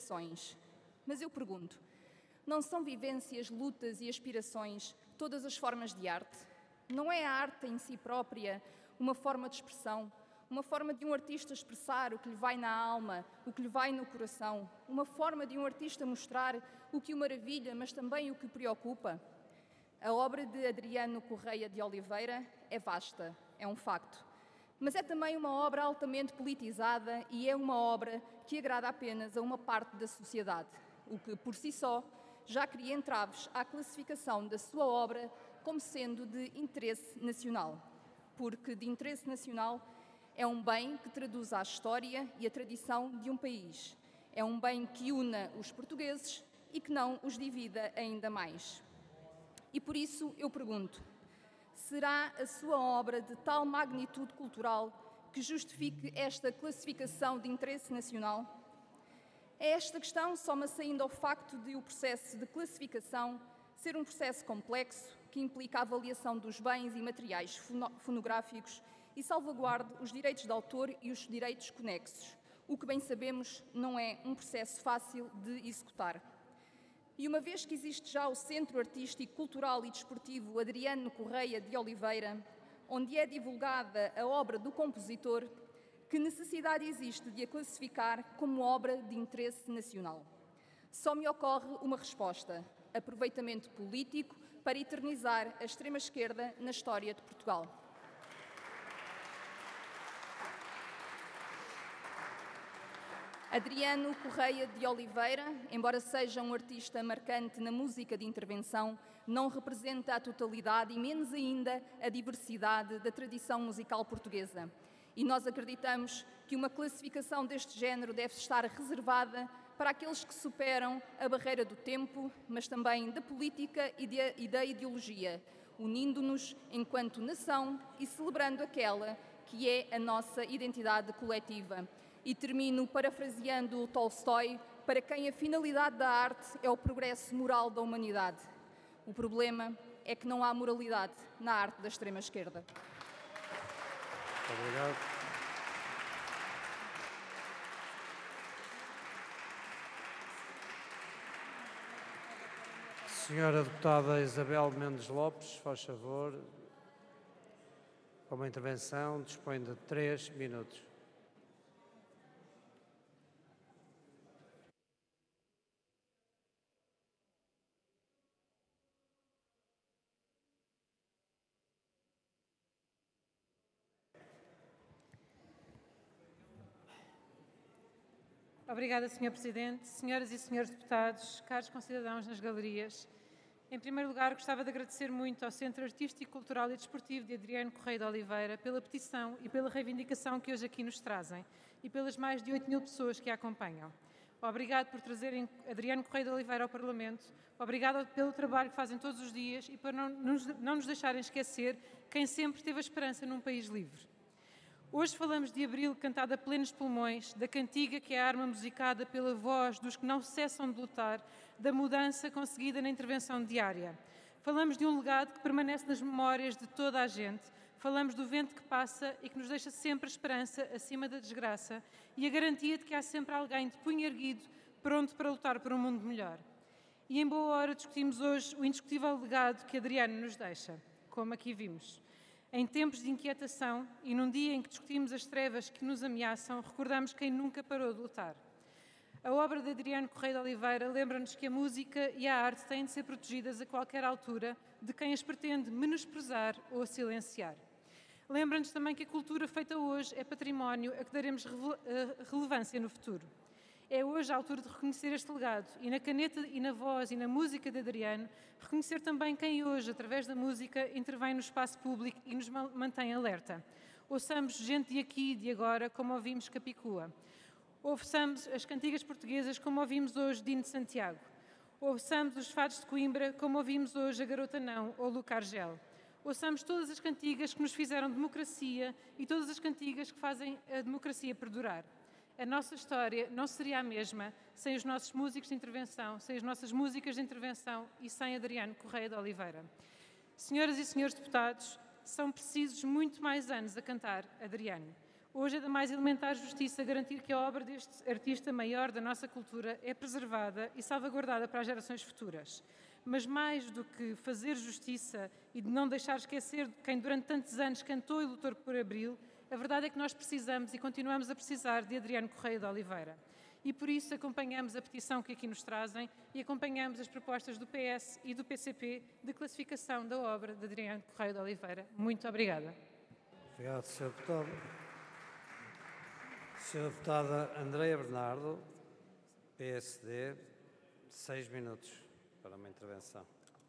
aspirações. Mas eu pergunto, não são vivências, lutas e aspirações todas as formas de arte? Não é a arte em si própria uma forma de expressão, uma forma de um artista expressar o que lhe vai na alma, o que lhe vai no coração, uma forma de um artista mostrar o que o maravilha, mas também o que o preocupa? A obra de Adriano Correia de Oliveira é vasta, é um facto. Mas é também uma obra altamente politizada e é uma obra que agrada apenas a uma parte da sociedade, o que, por si só, já cria entraves à classificação da sua obra como sendo de interesse nacional. Porque de interesse nacional é um bem que traduz a história e a tradição de um país. É um bem que una os portugueses e que não os divida ainda mais. E por isso eu pergunto, será a sua obra de tal magnitude cultural que justifique esta classificação de interesse nacional? A esta questão soma-se ainda o facto de o processo de classificação ser um processo complexo que implica a avaliação dos bens e materiais fonográficos e salvaguarde os direitos de autor e os direitos conexos, o que bem sabemos não é um processo fácil de executar. E uma vez que existe já o Centro Artístico, Cultural e Desportivo Adriano Correia de Oliveira, onde é divulgada a obra do compositor, que necessidade existe de a classificar como obra de interesse nacional? Só me ocorre uma resposta: aproveitamento político para eternizar a extrema-esquerda na história de Portugal. Adriano Correia de Oliveira, embora seja um artista marcante na música de intervenção, não representa a totalidade e menos ainda a diversidade da tradição musical portuguesa. E nós acreditamos que uma classificação deste género deve estar reservada para aqueles que superam a barreira do tempo, mas também da política e da ideologia, unindo-nos enquanto nação e celebrando aquela que é a nossa identidade coletiva. E termino parafraseando Tolstói, para quem a finalidade da arte é o progresso moral da humanidade. O problema é que não há moralidade na arte da extrema-esquerda. Obrigado. Senhora Deputada Isabel Mendes Lopes, faz favor, com uma intervenção, dispõe de 3 minutos. Obrigada, Sr. Presidente. Senhoras e senhores deputados, caros concidadãos nas galerias, em primeiro lugar, gostava de agradecer muito ao Centro Artístico, Cultural e Desportivo de Adriano Correia de Oliveira pela petição e pela reivindicação que hoje aqui nos trazem e pelas mais de 8.000 pessoas que a acompanham. Obrigado por trazerem Adriano Correia de Oliveira ao Parlamento, obrigado pelo trabalho que fazem todos os dias e por não nos deixarem esquecer quem sempre teve a esperança num país livre. Hoje falamos de Abril cantado a plenos pulmões, da cantiga que é a arma musicada pela voz dos que não cessam de lutar, da mudança conseguida na intervenção diária. Falamos de um legado que permanece nas memórias de toda a gente. Falamos do vento que passa e que nos deixa sempre a esperança acima da desgraça e a garantia de que há sempre alguém de punho erguido, pronto para lutar por um mundo melhor. E em boa hora discutimos hoje o indiscutível legado que Adriano nos deixa, como aqui vimos. Em tempos de inquietação e num dia em que discutimos as trevas que nos ameaçam, recordamos quem nunca parou de lutar. A obra de Adriano Correia de Oliveira lembra-nos que a música e a arte têm de ser protegidas a qualquer altura de quem as pretende menosprezar ou silenciar. Lembra-nos também que a cultura feita hoje é património a que daremos relevância no futuro. É hoje a altura de reconhecer este legado e na caneta e na voz e na música de Adriano, reconhecer também quem hoje, através da música, intervém no espaço público e nos mantém alerta. Ouçamos gente de aqui e de agora, como ouvimos Capicua. Ouçamos as cantigas portuguesas, como ouvimos hoje Dino de Santiago. Ouçamos os fados de Coimbra, como ouvimos hoje a Garota Não ou Luca Argel. Ouçamos todas as cantigas que nos fizeram democracia e todas as cantigas que fazem a democracia perdurar. A nossa história não seria a mesma sem os nossos músicos de intervenção, sem as nossas músicas de intervenção e sem Adriano Correia de Oliveira. Senhoras e senhores deputados, são precisos muito mais anos a cantar Adriano. Hoje é da mais elementar justiça garantir que a obra deste artista maior da nossa cultura é preservada e salvaguardada para as gerações futuras. Mas mais do que fazer justiça e de não deixar esquecer de quem durante tantos anos cantou e lutou por Abril, a verdade é que nós precisamos e continuamos a precisar de Adriano Correia de Oliveira. E por isso acompanhamos a petição que aqui nos trazem e acompanhamos as propostas do PS e do PCP de classificação da obra de Adriano Correia de Oliveira. Muito obrigada. Obrigado, Sr. Deputado. Sra. Deputada Andreia Bernardo, PSD, 6 minutos para uma intervenção.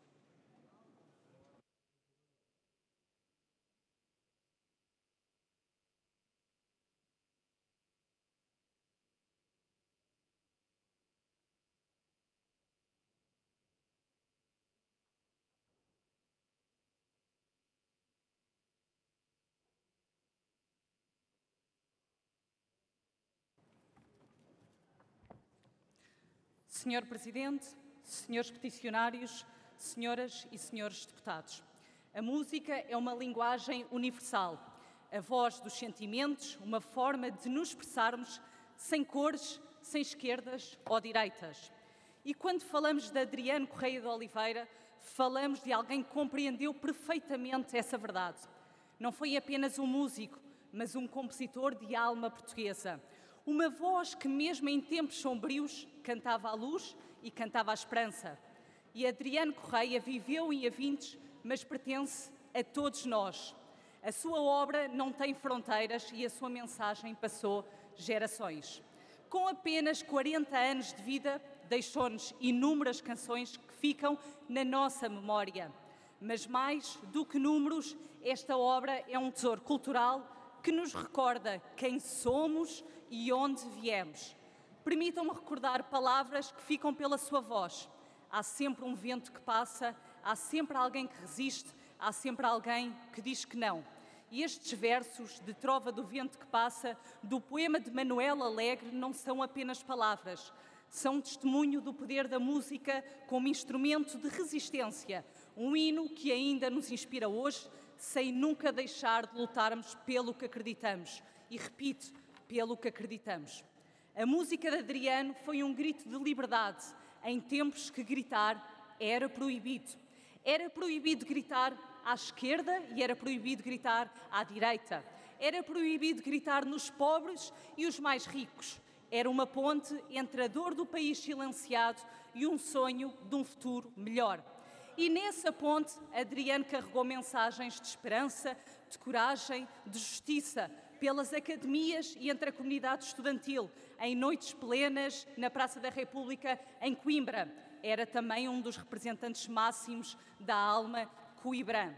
Senhor Presidente, senhores peticionários, senhoras e senhores deputados, a música é uma linguagem universal, a voz dos sentimentos, uma forma de nos expressarmos sem cores, sem esquerdas ou direitas. E quando falamos de Adriano Correia de Oliveira, falamos de alguém que compreendeu perfeitamente essa verdade. Não foi apenas um músico, mas um compositor de alma portuguesa. Uma voz que, mesmo em tempos sombrios, cantava a luz e cantava a esperança. E Adriano Correia viveu em Avintes, mas pertence a todos nós. A sua obra não tem fronteiras e a sua mensagem passou gerações. Com apenas 40 anos de vida, deixou-nos inúmeras canções que ficam na nossa memória. Mas mais do que números, esta obra é um tesouro cultural que nos recorda quem somos e onde viemos. Permitam-me recordar palavras que ficam pela sua voz. Há sempre um vento que passa, há sempre alguém que resiste, há sempre alguém que diz que não. E estes versos de Trova do Vento que Passa, do poema de Manuel Alegre, não são apenas palavras. São um testemunho do poder da música como instrumento de resistência. Um hino que ainda nos inspira hoje, sem nunca deixar de lutarmos pelo que acreditamos. E repito, pelo que acreditamos. A música de Adriano foi um grito de liberdade, em tempos que gritar era proibido. Era proibido gritar à esquerda e era proibido gritar à direita. Era proibido gritar nos pobres e os mais ricos. Era uma ponte entre a dor do país silenciado e um sonho de um futuro melhor. E nessa ponte, Adriano carregou mensagens de esperança, de coragem, de justiça, pelas academias e entre a comunidade estudantil, em noites plenas na Praça da República, em Coimbra. Era também um dos representantes máximos da alma coibrã.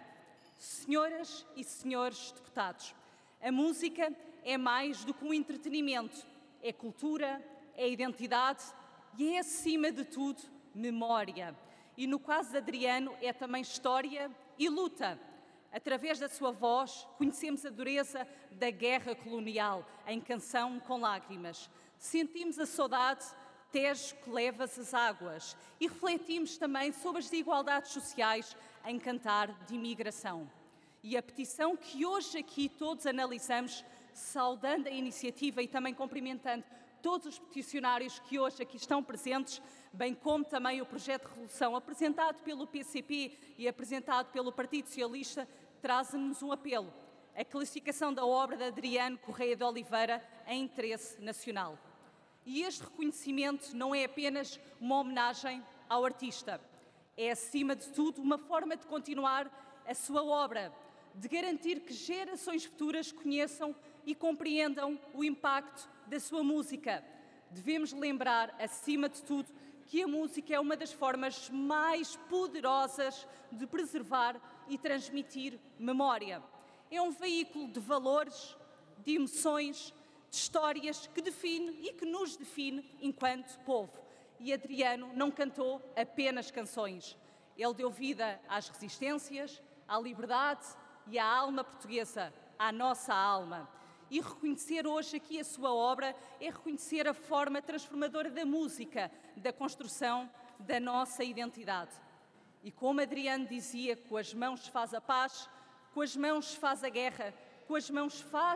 Senhoras e senhores deputados, a música é mais do que um entretenimento. É cultura, é identidade e é, acima de tudo, memória. E no caso de Adriano, é também história e luta. Através da sua voz, conhecemos a dureza da guerra colonial, em Canção com Lágrimas. Sentimos a saudade, Tejo que levas as águas. E refletimos também sobre as desigualdades sociais, em Cantar de Imigração. E a petição que hoje aqui todos analisamos, saudando a iniciativa e também cumprimentando todos os peticionários que hoje aqui estão presentes, bem como também o projeto de resolução apresentado pelo PCP e apresentado pelo Partido Socialista, traz-nos um apelo: a classificação da obra de Adriano Correia de Oliveira em interesse nacional. E este reconhecimento não é apenas uma homenagem ao artista, é, acima de tudo, uma forma de continuar a sua obra, de garantir que gerações futuras conheçam e compreendam o impacto da sua música. Devemos lembrar, acima de tudo, que a música é uma das formas mais poderosas de preservar e transmitir memória. É um veículo de valores, de emoções, de histórias que define e que nos define enquanto povo. E Adriano não cantou apenas canções. Ele deu vida às resistências, à liberdade e à alma portuguesa, à nossa alma. E reconhecer hoje aqui a sua obra é reconhecer a forma transformadora da música, da construção da nossa identidade. E como Adriano dizia, com as mãos se faz a paz, com as mãos se faz a guerra, com as mãos se faz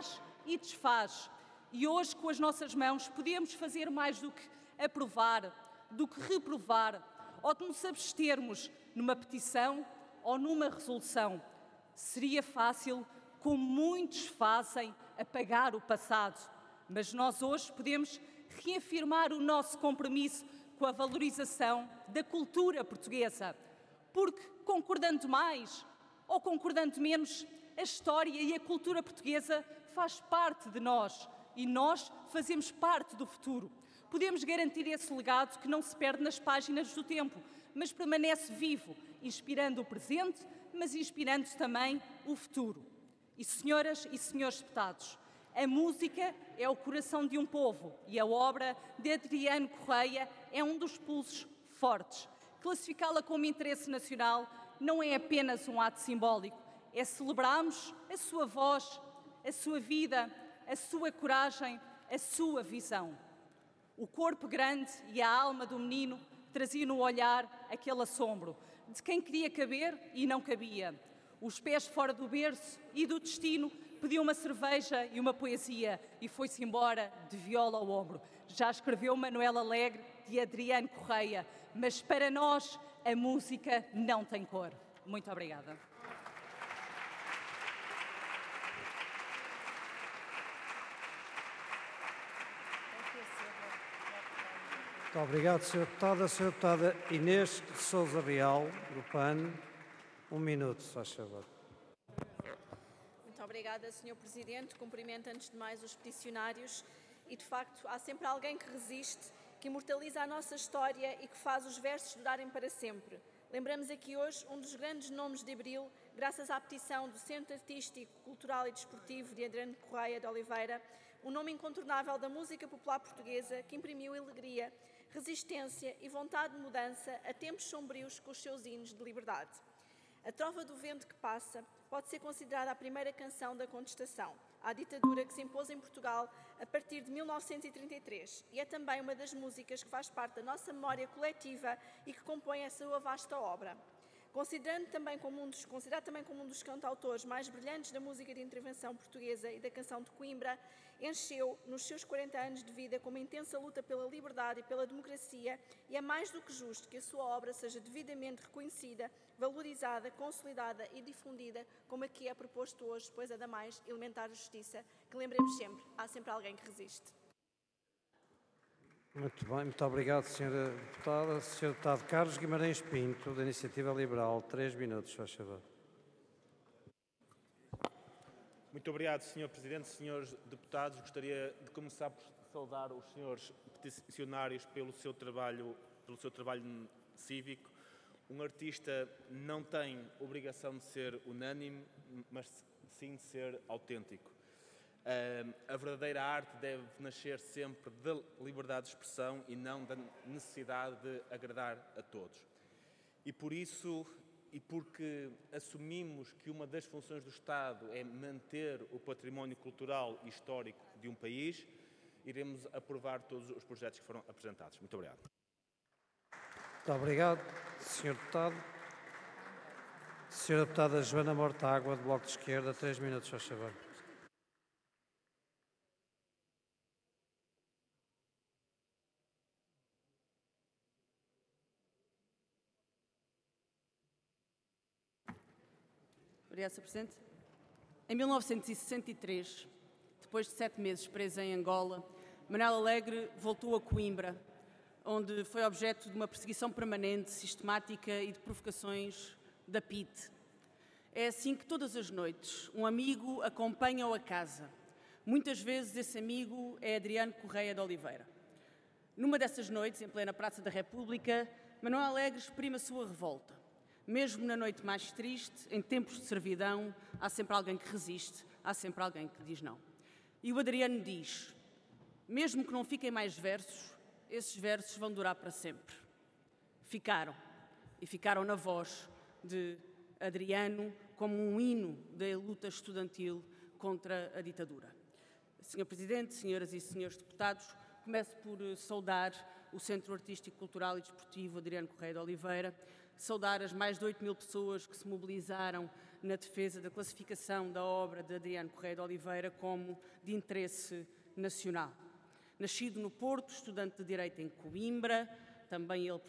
e desfaz. E hoje, com as nossas mãos, podemos fazer mais do que aprovar, do que reprovar, ou de nos abstermos numa petição ou numa resolução. Seria fácil, como muitos fazem, apagar o passado, mas nós hoje podemos reafirmar o nosso compromisso com a valorização da cultura portuguesa, porque, concordando mais ou concordando menos, a história e a cultura portuguesa faz parte de nós e nós fazemos parte do futuro. Podemos garantir esse legado que não se perde nas páginas do tempo, mas permanece vivo, inspirando o presente, mas inspirando também o futuro. E, senhoras e senhores deputados, a música é o coração de um povo e a obra de Adriano Correia é um dos pulsos fortes. Classificá-la como interesse nacional não é apenas um ato simbólico, é celebrarmos a sua voz, a sua vida, a sua coragem, a sua visão. O corpo grande e a alma do menino traziam no olhar aquele assombro de quem queria caber e não cabia. Os pés fora do berço e do destino, pediu uma cerveja e uma poesia e foi-se embora de viola ao ombro. Já escreveu Manuel Alegre de Adriano Correia, mas para nós a música não tem cor. Muito obrigada. Muito obrigado, Sra. Deputada. A Sra. Deputada Inês de Sousa Real, do PAN. 1 minuto, se faz favor. Muito obrigada, Sr. Presidente. Cumprimento antes de mais os peticionários e, de facto, há sempre alguém que resiste, que imortaliza a nossa história e que faz os versos durarem para sempre. Lembramos aqui hoje um dos grandes nomes de Abril, graças à petição do Centro Artístico, Cultural e Desportivo de Adriano Correia de Oliveira, um nome incontornável da música popular portuguesa que imprimiu alegria, resistência e vontade de mudança a tempos sombrios com os seus hinos de liberdade. A Trova do Vento que Passa pode ser considerada a primeira canção da contestação à ditadura que se impôs em Portugal a partir de 1933 e é também uma das músicas que faz parte da nossa memória coletiva e que compõe a sua vasta obra. Considerado também como um dos cantautores mais brilhantes da música de intervenção portuguesa e da canção de Coimbra, encheu, nos seus 40 anos de vida, com uma intensa luta pela liberdade e pela democracia, e é mais do que justo que a sua obra seja devidamente reconhecida, valorizada, consolidada e difundida, como aqui é proposto hoje, pois é da mais elementar justiça, que lembremos sempre, há sempre alguém que resiste. Muito bem, muito obrigado, Sra. Deputada. Sr. Deputado Carlos Guimarães Pinto, da Iniciativa Liberal, 3 minutos, faz favor. Muito obrigado, Sr. Presidente. Senhores deputados, gostaria de começar por saudar os senhores peticionários pelo seu trabalho cívico. Um artista não tem obrigação de ser unânime, mas sim de ser autêntico. A verdadeira arte deve nascer sempre da liberdade de expressão e não da necessidade de agradar a todos. E por isso, e porque assumimos que uma das funções do Estado é manter o património cultural e histórico de um país, iremos aprovar todos os projetos que foram apresentados. Muito obrigado. Muito obrigado, Sr. Deputado. Sra. Deputada Joana Mortágua, do Bloco de Esquerda, 3 minutos, faz favor. Obrigada, Sr. Presidente. Em 1963, depois de 7 meses presa em Angola, Manuel Alegre voltou a Coimbra, onde foi objeto de uma perseguição permanente, sistemática e de provocações da PIDE. É assim que todas as noites um amigo acompanha-o a casa. Muitas vezes esse amigo é Adriano Correia de Oliveira. Numa dessas noites, em plena Praça da República, Manuel Alegre exprime a sua revolta. Mesmo na noite mais triste, em tempos de servidão, há sempre alguém que resiste, há sempre alguém que diz não. E o Adriano diz, mesmo que não fiquem mais versos, esses versos vão durar para sempre. Ficaram. E ficaram na voz de Adriano como um hino da luta estudantil contra a ditadura. Sr. Presidente, senhoras e senhores deputados, começo por saudar o Centro Artístico, Cultural e Desportivo Adriano Correia de Oliveira, saudar as mais de 8.000 pessoas que se mobilizaram na defesa da classificação da obra de Adriano Correia de Oliveira como de interesse nacional. Nascido no Porto, estudante de Direito em Coimbra, também ele